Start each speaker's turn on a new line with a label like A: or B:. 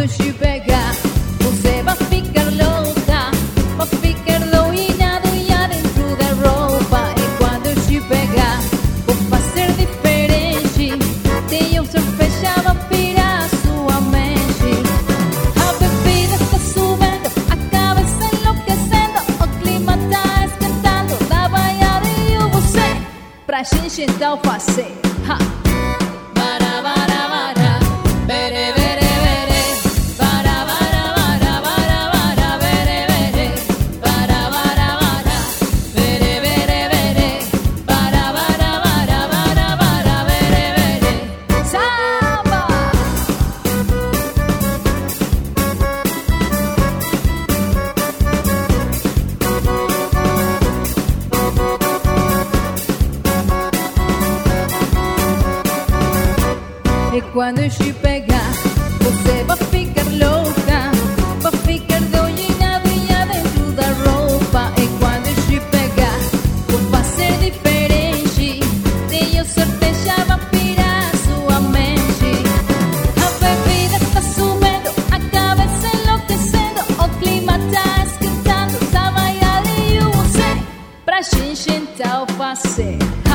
A: enche pegar, você vai ficar louca, vai ficar doidada e dentro da roupa. E quando enche pegar, vou fazer diferente. Tenho cerveja, vai pirar sua mente. A bebida está subindo, a cabeça enlouquecendo, o clima tá esquentando, da banhada e eu você, pra gente então fazer. Ha! Bara, bara, bara, bere, bere, bere. Bara, bara, bara, bara, bara, bere, bere. Bara, bara, bara, bere, bere, bere. Bara, bara, bara, bara, bara, bere, bere. Samba! E quando enche pegar, você vai ficar louca, vai ficar doidinha dentro da roupa. E quando enche pegar, vou fazer diferente. Tenho certeza, vai pirar sua mente. A bebida está subindo, a cabeça enlouquecendo, o clima tá esquentando, tá bailar e eu você, pra gente então fazer.